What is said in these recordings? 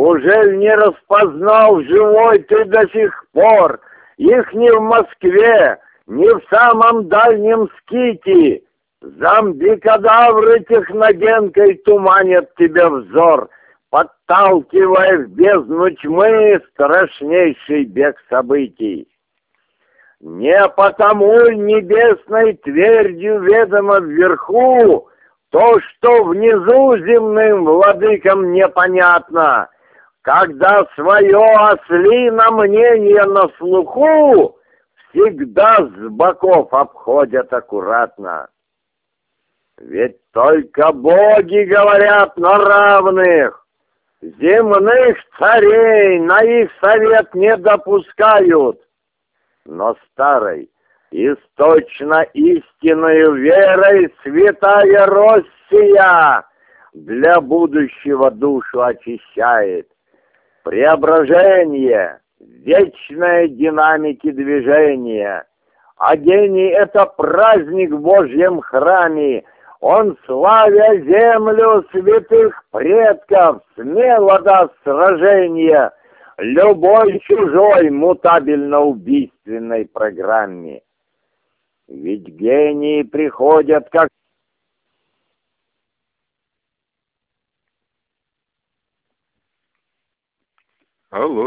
Ужель не распознал живой ты до сих пор их ни в Москве, ни в самом дальнем Ските? Зомби-кадавры техногенкой туманят тебе взор, подталкивая в бездну тьмы страшнейший бег событий. Не потому небесной твердью ведомо вверху то, что внизу земным владыкам непонятно, когда свое ослино мнение на слуху всегда с боков обходят аккуратно. Ведь только боги говорят на равных, земных царей на их совет не допускают. Но старой, источно истинною верой святая Россия для будущего душу очищает. Преображение, вечная динамики движения. А гений — это праздник в Божьем храме. Он, славя землю святых предков, смело даст сражение любой чужой мутабельно-убийственной программе. Ведь гении приходят как... Алло.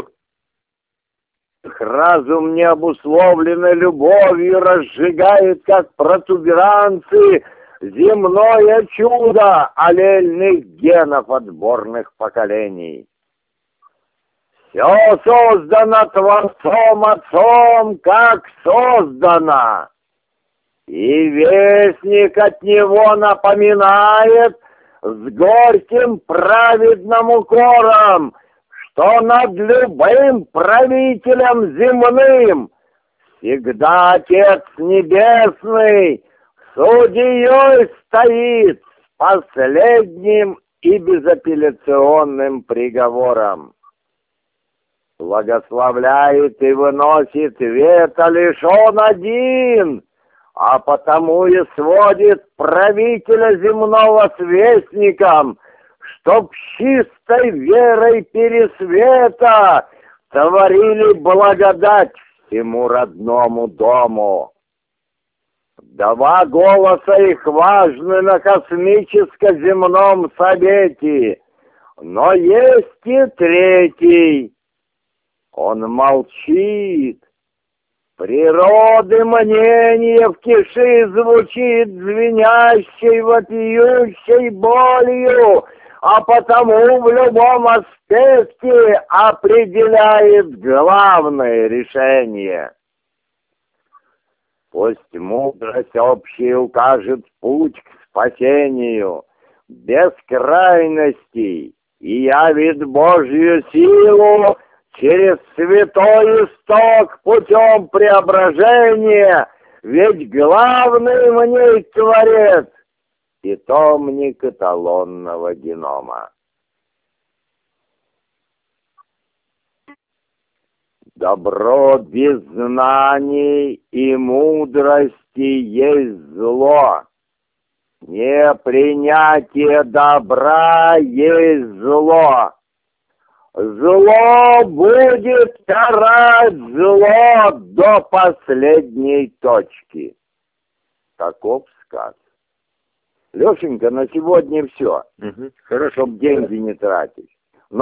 Разум необусловленной любовью разжигает, как протуберанцы, земное чудо аллельных генов отборных поколений. Все создано Творцом Отцом, как создано. И вестник от него напоминает с горьким праведным укором, что над любым правителем земным всегда Отец Небесный судьей стоит с последним и безапелляционным приговором. Благословляет и выносит вето лишь он один, а потому и сводит правителя земного с вестником, чтоб чистой верой пересвета творили благодать всему родному дому. Два голоса их важны на космическо-земном совете, но есть и третий. Он молчит. Природы мнение в тиши звучит звенящей, вопиющей болью, а потому в любом аспекте определяет главное решение. Пусть мудрость общая укажет путь к спасению, без крайностей, и явит Божью силу через святой исток путем преображения, ведь главный в ней Творец — питомник эталонного генома. Добро без знаний и мудрости есть зло. Непринятие добра есть зло. Зло будет карать зло до последней точки. Таков сказ. Лешенька, на сегодня все. Хорошо. Чтоб деньги не тратить.